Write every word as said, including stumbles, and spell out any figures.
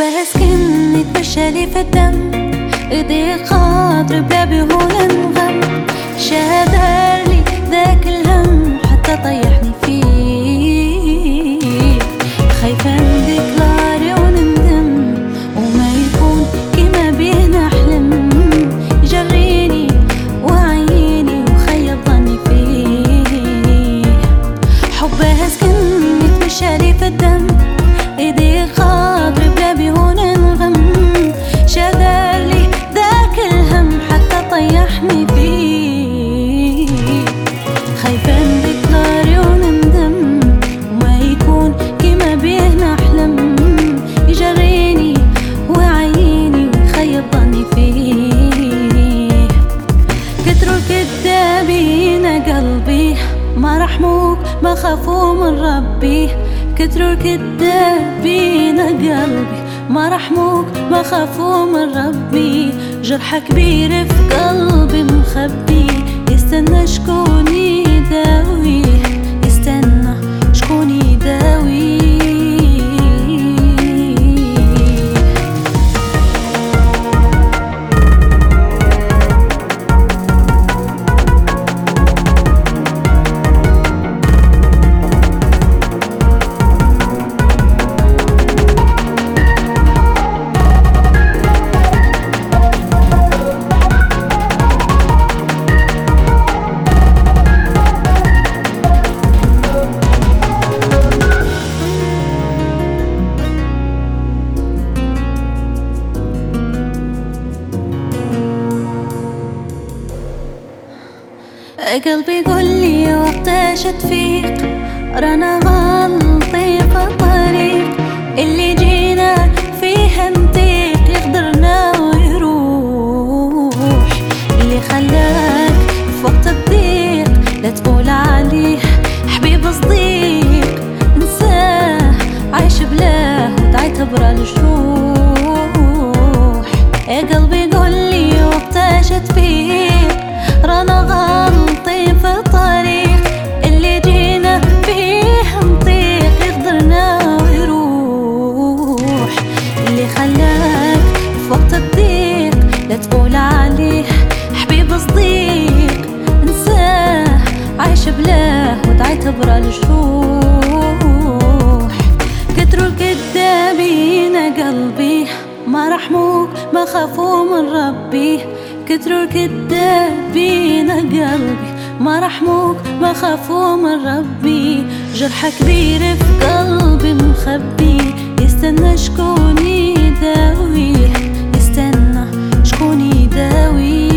حبها سكن يتمشى لي في الدم، ايدي خاطري بلا بيهون انغم، شادر لي ذاك الهم حتى طيحني فيه. خايفة نديكلاري ونندم وما يكون كيما بيه نحلم، يجريني وعيني وخيب ظني فيه. حبها سكن يتمشى لي في الدم، ايدي خاطري بلا بيهون انغم، شادر لي ذاك الهم حتى طيحني فيه. خايفة نديكلاري ونندم وما يكون كيما بيه نحلم، يجريني وعيني ويخيب ظني فيه. كتروا الكدابين قلبي ما رحموك ما خافوا من ربي، كتروا الكدابين قلبي ما رحموك ما خافوا من ربي. جرح كبير في قلبي مخبي، يستنى شكون يداويه، يستنى شكون يداويه. قلبي قولي وقتاش تفيق، رانا غلطي في الطريق اللي جينا فيه نطيق، يقدرنا ويروح. اللي خلاك في وقت الضيق لا تقول عليه حبيب صديق، انساه عايش بلاه وتعتبره الجروح. يا قلبي قولي وقتاش تفيق، رانا غلطي في الطريق اللي جينا فيه نطيق، يقدرنا ويروح. اللي خلاك في وقت الضيق لا تقول عليه حبيب صديق، انساه عايش بلاه وتعتبره الجروح. كتروا الكدابين قلبي ما رحموك ما خافوا من ربي، كتروا الكدابين قلبي ما رحموك ما خافوا من ربي. جرح كبير في قلبي مخبي، يستنى شكون يداويه، يستنى شكون يداويه.